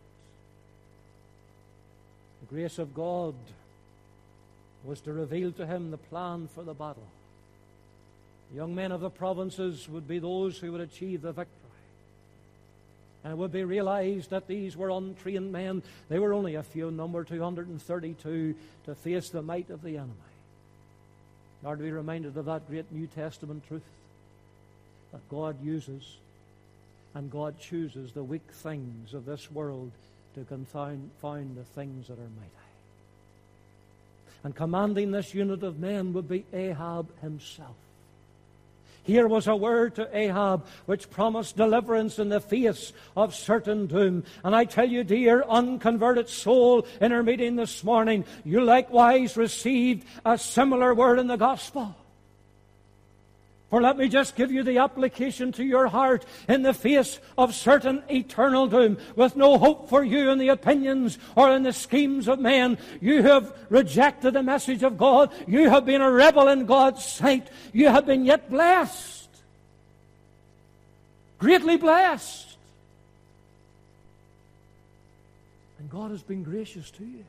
The grace of God was to reveal to him the plan for the battle. The young men of the provinces would be those who would achieve the victory. And it would be realized that these were untrained men. They were only a few in number, two hundred thirty-two, to face the might of the enemy. Are to be reminded of that great New Testament truth that God uses And God chooses the weak things of this world to confound the things that are mighty. And commanding this unit of men would be Ahab himself. Here was a word to Ahab which promised deliverance in the face of certain doom. And I tell you, dear unconverted soul in our meeting this morning, you likewise received a similar word in the gospel. For let me just give you the application to your heart in the face of certain eternal doom, with no hope for you in the opinions or in the schemes of men. You have rejected the message of God. You have been a rebel in God's sight. You have been yet blessed. Greatly blessed. And God has been gracious to you.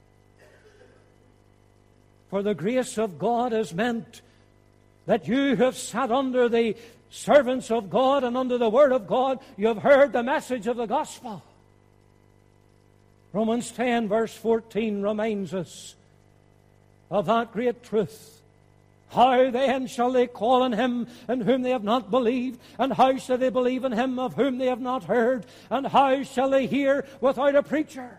For the grace of God is meant that you have sat under the servants of God and under the Word of God. You have heard the message of the gospel. Romans ten verse fourteen reminds us of that great truth. How then shall they call on Him in whom they have not believed? And how shall they believe in Him of whom they have not heard? And how shall they hear without a preacher?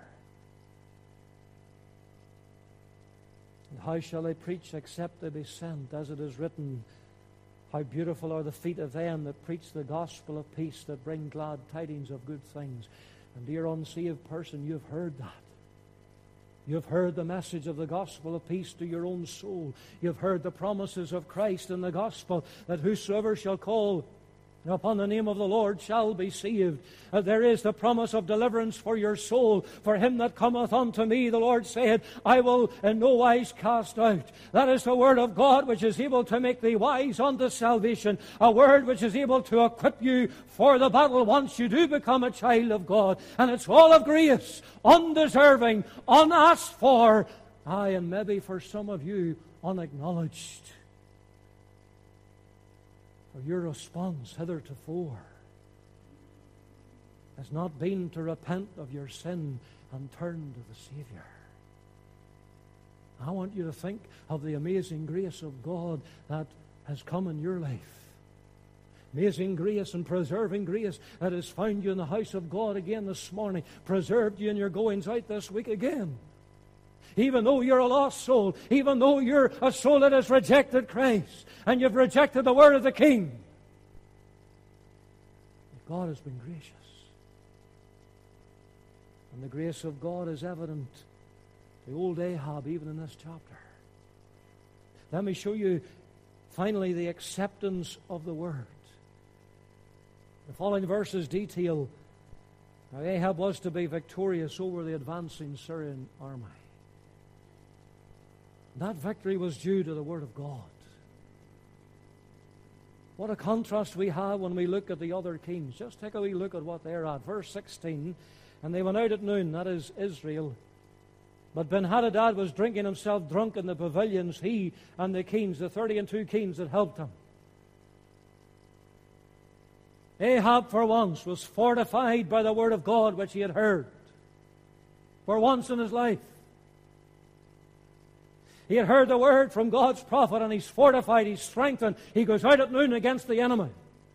How shall they preach except they be sent? As it is written, how beautiful are the feet of them that preach the gospel of peace, that bring glad tidings of good things. And dear unsaved person, you've heard that. You've heard the message of the gospel of peace to your own soul. You've heard the promises of Christ in the gospel, that whosoever shall call upon the name of the Lord shall be saved. Uh, there is the promise of deliverance for your soul. For him that cometh unto me, the Lord said, I will in no wise cast out. That is the word of God which is able to make thee wise unto salvation. A word which is able to equip you for the battle once you do become a child of God. And it's all of grace, undeserving, unasked for. Aye, and maybe for some of you, unacknowledged. For your response hithertofore has not been to repent of your sin and turn to the Savior. I want you to think of the amazing grace of God that has come in your life. Amazing grace and preserving grace that has found you in the house of God again this morning, preserved you in your goings out this week again. Even though you're a lost soul, even though you're a soul that has rejected Christ, and you've rejected the word of the King, God has been gracious. And the grace of God is evident to old Ahab even in this chapter. Let me show you finally the acceptance of the word. The following verses detail how Ahab was to be victorious over the advancing Syrian army. That victory was due to the Word of God. What a contrast we have when we look at the other kings. Just take a wee look at what they're at. Verse sixteen, and they went out at noon, that is Israel. But Ben-Hadad was drinking himself drunk in the pavilions, he and the kings, the thirty and two kings that helped him. Ahab for once was fortified by the Word of God which he had heard. For once in his life. He had heard the word from God's prophet, and he's fortified, he's strengthened. He goes out at noon against the enemy.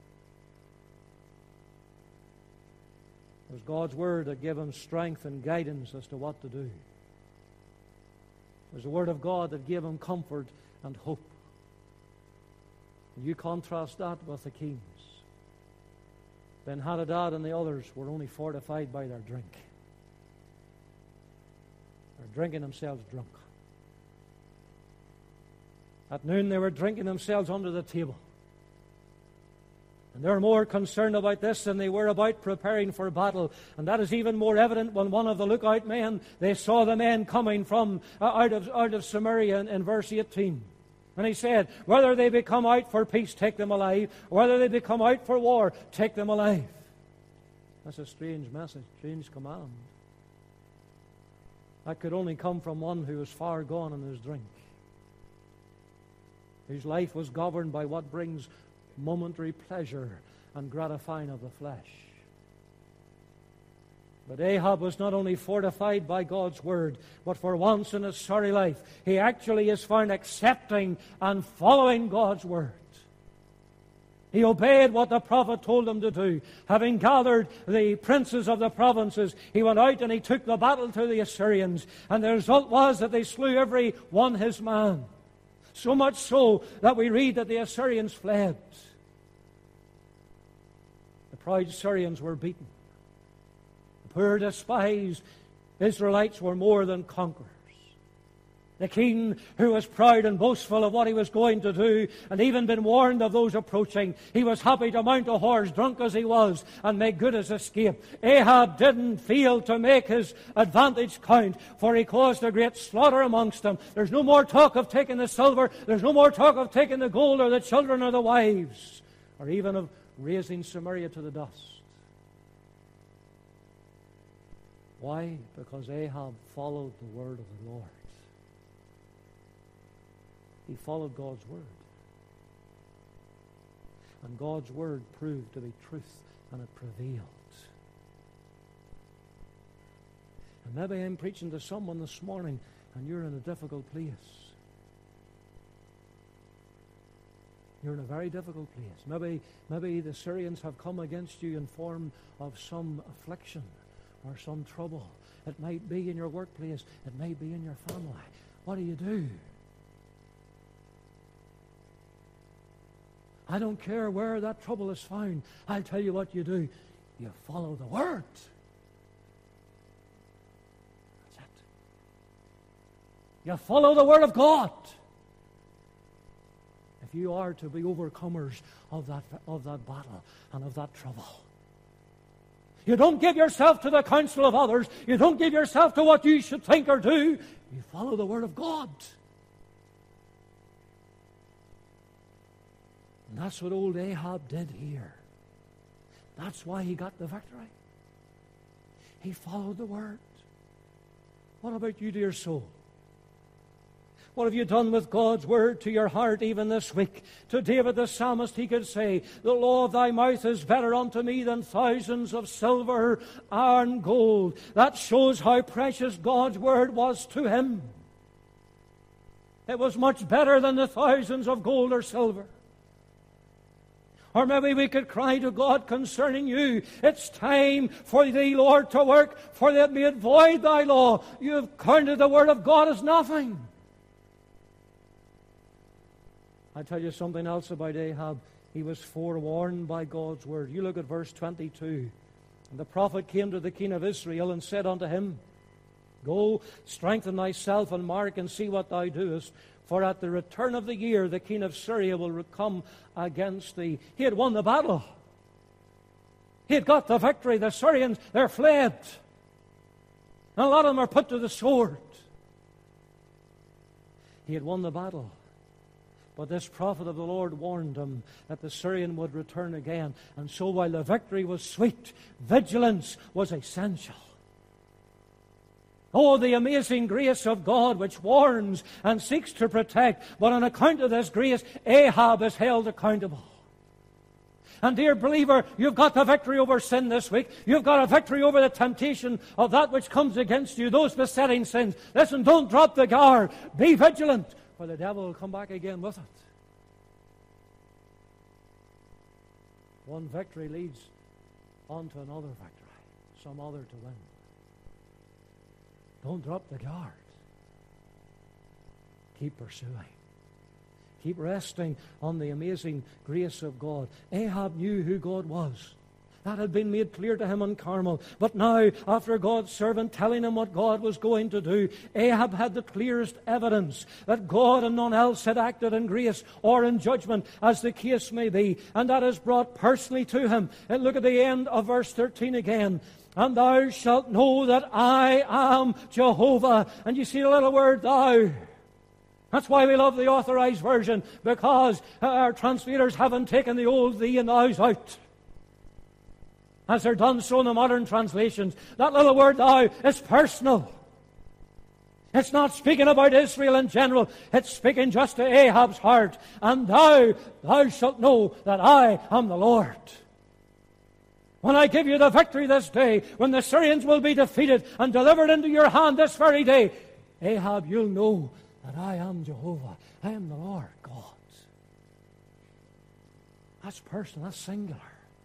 It was God's word that gave him strength and guidance as to what to do. It was the word of God that gave him comfort and hope. And you contrast that with the kings. Ben-Hadad and the others were only fortified by their drink. They're drinking themselves drunk. At noon they were drinking themselves under the table. And they're more concerned about this than they were about preparing for battle. And that is even more evident when one of the lookout men, they saw the men coming from uh, out of out of Samaria in, in verse eighteen. And he said, whether they be come out for peace, take them alive. Whether they be come out for war, take them alive. That's a strange message, strange command. That could only come from one who was far gone in his drink, whose life was governed by what brings momentary pleasure and gratifying of the flesh. But Ahab was not only fortified by God's word, but for once in his sorry life, he actually is found accepting and following God's word. He obeyed what the prophet told him to do. Having gathered the princes of the provinces, he went out and he took the battle to the Assyrians. And the result was that they slew every one his man. So much so that we read that the Assyrians fled. The proud Assyrians were beaten. The poor despised Israelites were more than conquerors. The king, who was proud and boastful of what he was going to do, and even been warned of those approaching, he was happy to mount a horse, drunk as he was, and make good his escape. Ahab didn't fail to make his advantage count, for he caused a great slaughter amongst them. There's no more talk of taking the silver, there's no more talk of taking the gold, or the children, or the wives, or even of razing Samaria to the dust. Why? Because Ahab followed the word of the Lord. He followed God's word. And God's word proved to be truth, and it prevailed. And maybe I'm preaching to someone this morning, and you're in a difficult place. You're in a very difficult place. Maybe, maybe the Syrians have come against you in form of some affliction or some trouble. It might be in your workplace. It may be in your family. What do you do? I don't care where that trouble is found. I'll tell you what you do. You follow the word. That's it. You follow the word of God. If you are to be overcomers of that, of that battle and of that trouble. You don't give yourself to the counsel of others. You don't give yourself to what you should think or do. You follow the word of God. And that's what old Ahab did here. That's why he got the victory. He followed the word. What about you, dear soul? What have you done with God's word to your heart even this week? To David the psalmist he could say, the law of thy mouth is better unto me than thousands of silver and gold. That shows how precious God's word was to him. It was much better than the thousands of gold or silver. Or maybe we could cry to God concerning you, it's time for thee, Lord, to work, for they have made void thy law. You have counted the word of God as nothing. I tell you something else about Ahab. He was forewarned by God's word. You look at verse twenty-two. And the prophet came to the king of Israel and said unto him, Go, strengthen thyself and mark and see what thou doest. For at the return of the year, the king of Syria will come against thee. He had won the battle. He had got the victory. The Syrians, they're fled. And a lot of them are put to the sword. He had won the battle. But this prophet of the Lord warned him that the Syrian would return again. And so while the victory was sweet, vigilance was essential. Oh, the amazing grace of God which warns and seeks to protect. But on account of this grace, Ahab is held accountable. And dear believer, you've got the victory over sin this week. You've got a victory over the temptation of that which comes against you, those besetting sins. Listen, don't drop the guard. Be vigilant, for the devil will come back again with it. One victory leads on to another victory, some other to win. Don't drop the guard. Keep pursuing. Keep resting on the amazing grace of God. Ahab knew who God was. That had been made clear to him on Carmel. But now, after God's servant telling him what God was going to do, Ahab had the clearest evidence that God and none else had acted in grace or in judgment, as the case may be. And that is brought personally to him. And look at the end of verse thirteen again. And thou shalt know that I am Jehovah. And you see the little word thou. That's why we love the Authorized Version, because our translators haven't taken the old thee and thous out, as they're done so in the modern translations. That little word thou is personal. It's not speaking about Israel in general. It's speaking just to Ahab's heart. And thou, thou shalt know that I am the Lord. When I give you the victory this day, when the Syrians will be defeated and delivered into your hand this very day, Ahab, you'll know that I am Jehovah. I am the Lord God. That's personal. That's singular.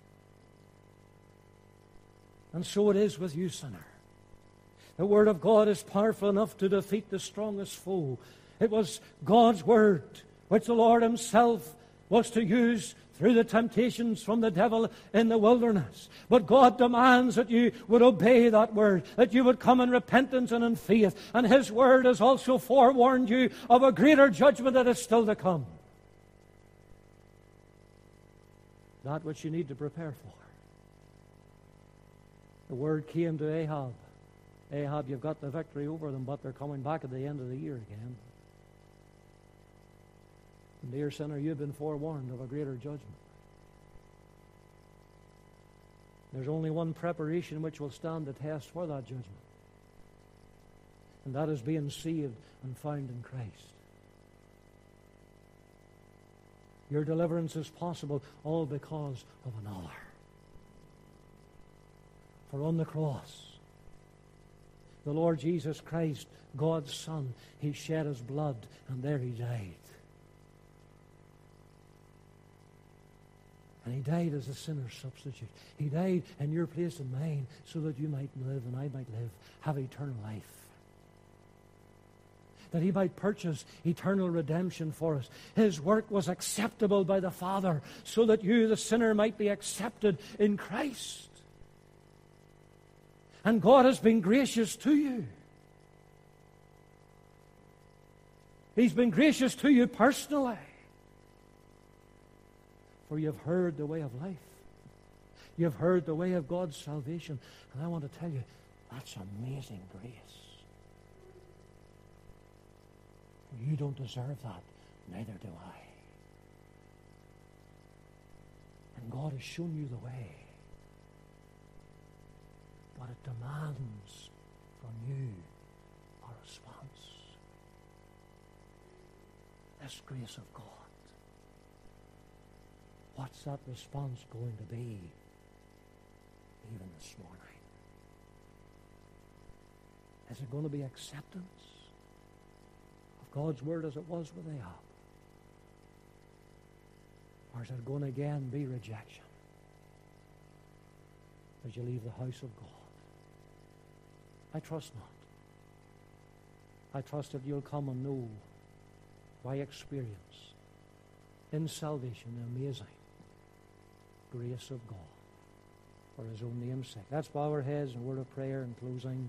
And so it is with you, sinner. The Word of God is powerful enough to defeat the strongest foe. It was God's Word which the Lord Himself was to use through the temptations from the devil in the wilderness. But God demands that you would obey that Word, that you would come in repentance and in faith. And His Word has also forewarned you of a greater judgment that is still to come. That which you need to prepare for. The Word came to Ahab. Ahab, you've got the victory over them, but they're coming back at the end of the year again. And dear sinner, you've been forewarned of a greater judgment. There's only one preparation which will stand the test for that judgment. And that is being saved and found in Christ. Your deliverance is possible all because of another. For on the cross, the Lord Jesus Christ, God's Son, He shed His blood, and there He died. And He died as a sinner's substitute. He died in your place and mine so that you might live and I might live, have eternal life. That He might purchase eternal redemption for us. His work was acceptable by the Father so that you, the sinner, might be accepted in Christ. And God has been gracious to you. He's been gracious to you personally. For you've heard the way of life. You've heard the way of God's salvation. And I want to tell you, that's amazing grace. You don't deserve that. Neither do I. And God has shown you the way. But it demands from you a response. This grace of God. What's that response going to be even this morning? Is it going to be acceptance of God's Word as it was with Ahab? Or is it going to again be rejection as you leave the house of God? I trust not. I trust that you'll come and know by experience in salvation the amazing grace of God for His own name's sake. Let's bow our heads in a word of prayer in closing.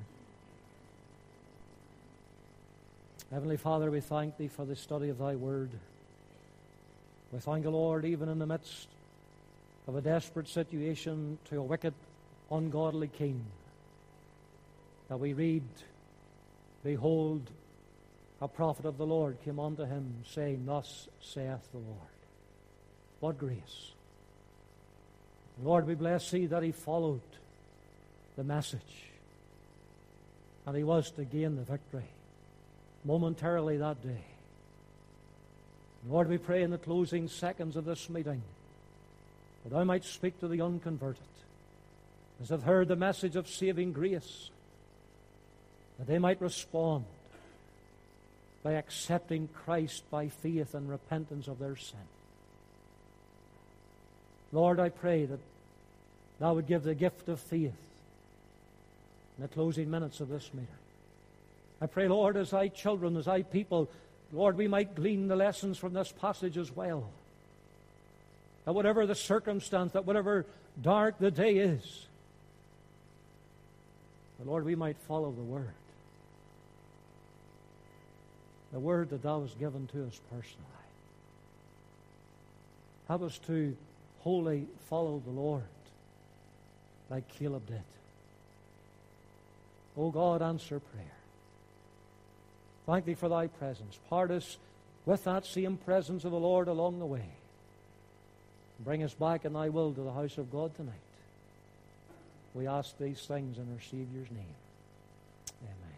Heavenly Father, we thank Thee for the study of Thy Word. We thank the Lord, even in the midst of a desperate situation to a wicked, ungodly king, that we read, behold, a prophet of the Lord came unto him, saying, thus saith the Lord. What grace. Lord, we bless Thee that he followed the message, and he was to gain the victory momentarily that day. Lord, we pray in the closing seconds of this meeting that Thou might speak to the unconverted, as they've heard the message of saving grace, that they might respond by accepting Christ by faith and repentance of their sin. Lord, I pray that Thou would give the gift of faith in the closing minutes of this meeting. I pray, Lord, as Thy children, as Thy people, Lord, we might glean the lessons from this passage as well. That whatever the circumstance, that whatever dark the day is, that, Lord, we might follow the Word. The Word that Thou hast given to us personally. Help us to wholly follow the Lord like Caleb did. O God, answer prayer. Thank Thee for Thy presence. Part us with that same presence of the Lord along the way. Bring us back in Thy will to the house of God tonight. We ask these things in our Savior's name. Amen.